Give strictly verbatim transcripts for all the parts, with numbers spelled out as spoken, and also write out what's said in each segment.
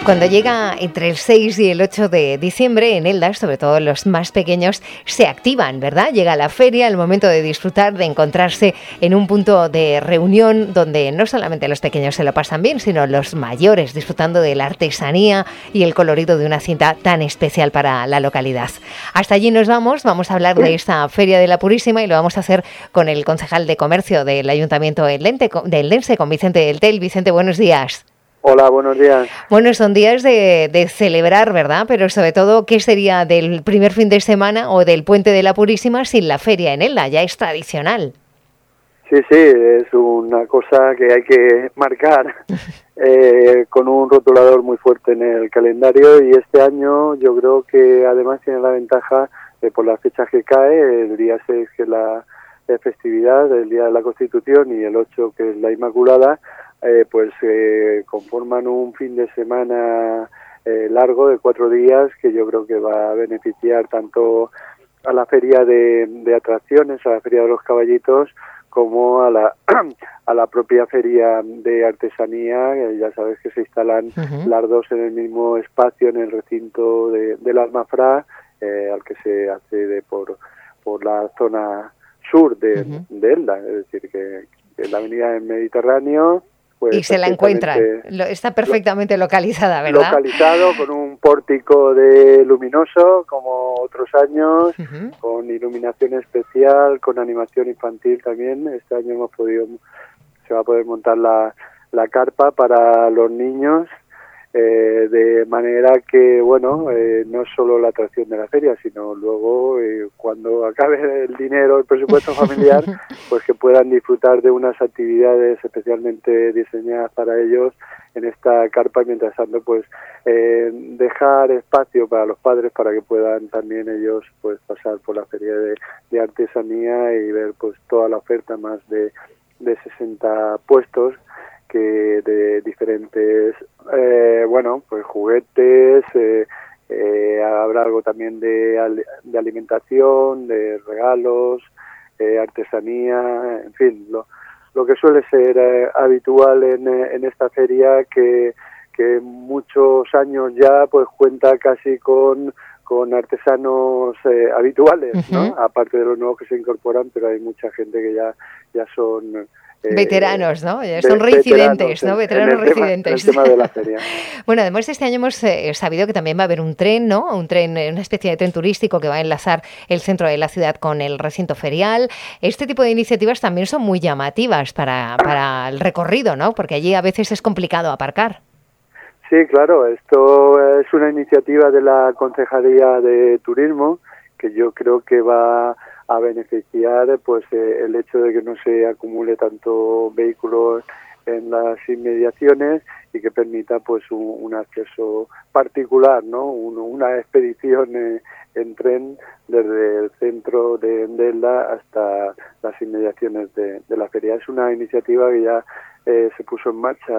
Cuando llega entre el seis y el ocho de diciembre, en Elda, sobre todo los más pequeños, se activan, ¿verdad? Llega la feria, el momento de disfrutar, de encontrarse en un punto de reunión donde no solamente los pequeños se lo pasan bien, sino los mayores, disfrutando de la artesanía y el colorido de una cinta tan especial para la localidad. Hasta allí nos vamos, vamos a hablar de esta Feria de la Purísima y lo vamos a hacer con el concejal de Comercio del Ayuntamiento de Eldense, con Vicente del Tel. Vicente, buenos días. Hola, buenos días. Bueno, son días de, de celebrar, ¿verdad? Pero sobre todo, ¿qué sería del primer fin de semana o del Puente de la Purísima sin la feria en Elda? Ya es tradicional. Sí, sí, es una cosa que hay que marcar eh, con un rotulador muy fuerte en el calendario, y este año yo creo que además tiene la ventaja de por las fechas que cae, el día seis que es la, la festividad, el día de la Constitución, y el ocho que es la Inmaculada, Eh, pues eh, conforman un fin de semana eh, largo de cuatro días que yo creo que va a beneficiar tanto a la feria de, de atracciones, a la feria de los caballitos, como a la a la propia feria de artesanía. Eh, ya sabes que se instalan uh-huh. las dos en el mismo espacio, en el recinto de, del Almafrá, eh, al que se accede por por la zona sur de, uh-huh. de Elda, es decir, que, que la avenida del Mediterráneo. Pues y se la encuentra, está perfectamente lo, localizada, ¿verdad? Localizado, con un pórtico de luminoso, como otros años, uh-huh. con iluminación especial, con animación infantil también. Este año hemos podido, se va a poder montar la, la carpa para los niños, eh, de manera que, bueno, eh, no es solo la atracción de la feria, sino luego, eh, cuando acabe el dinero, el presupuesto familiar, pues que puedan disfrutar de unas actividades especialmente diseñadas para ellos en esta carpa, y mientras tanto, pues, eh, dejar espacio para los padres para que puedan también ellos, pues, pasar por la feria de, de artesanía y ver, pues, toda la oferta, más de, de sesenta puestos, que de diferentes, eh, bueno, pues juguetes, eh, eh, habrá algo también de, de alimentación, de regalos, eh, artesanía, en fin, lo, lo que suele ser eh, habitual en, en esta feria, que, que muchos años ya pues cuenta casi con con artesanos eh, habituales, uh-huh. ¿no? Aparte de los nuevos que se incorporan, pero hay mucha gente que ya ya son Eh, veteranos, ¿no? Ya son reincidentes, ¿no? Veteranos reincidentes. El tema de la feria. Bueno, además este año hemos eh, sabido que también va a haber un tren, ¿no? Un tren, una especie de tren turístico que va a enlazar el centro de la ciudad con el recinto ferial. Este tipo de iniciativas también son muy llamativas para, para el recorrido, ¿no? Porque allí a veces es complicado aparcar. Sí, claro. Esto es una iniciativa de la Concejalía de Turismo que yo creo que va a beneficiar, pues, eh, el hecho de que no se acumule tanto vehículos en las inmediaciones y que permita, pues, un, un acceso particular, ¿no? Un, una expedición eh, en tren desde el centro de Elda hasta las inmediaciones de, de la feria. Es una iniciativa que ya eh, se puso en marcha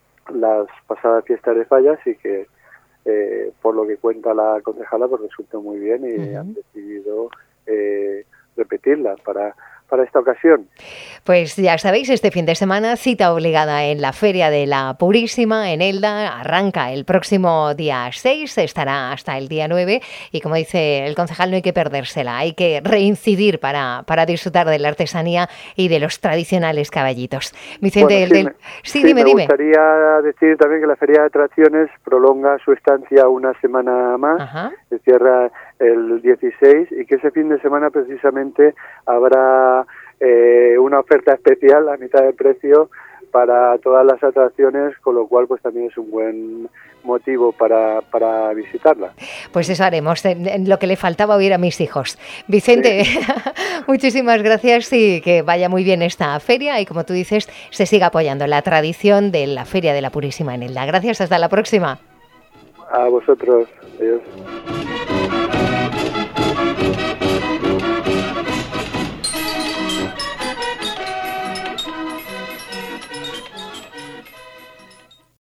las pasadas fiestas de Fallas y que, eh, por lo que cuenta la concejala, pues resultó muy bien y uh-huh. han decidido eh, repetirla para para esta ocasión. Pues ya sabéis, este fin de semana cita obligada en la Feria de la Purísima en Elda. Arranca el próximo día seis, estará hasta el día nueve y, como dice el concejal, no hay que perdérsela, hay que reincidir para, para disfrutar de la artesanía y de los tradicionales caballitos. Vicente, bueno, el sí, del... me, sí, sí, dime, me dime. Me gustaría decir también que la Feria de Atracciones prolonga su estancia una semana más. Ajá. Se cierra el dieciséis y que ese fin de semana precisamente habrá eh, una oferta especial a mitad de precio para todas las atracciones, con lo cual pues también es un buen motivo para, para visitarla. Pues eso haremos, en lo que le faltaba oír a mis hijos. Vicente, sí. Muchísimas gracias y que vaya muy bien esta feria y, como tú dices, se siga apoyando la tradición de la Feria de la Purísima en Elda. Gracias, hasta la próxima. A vosotros, adiós.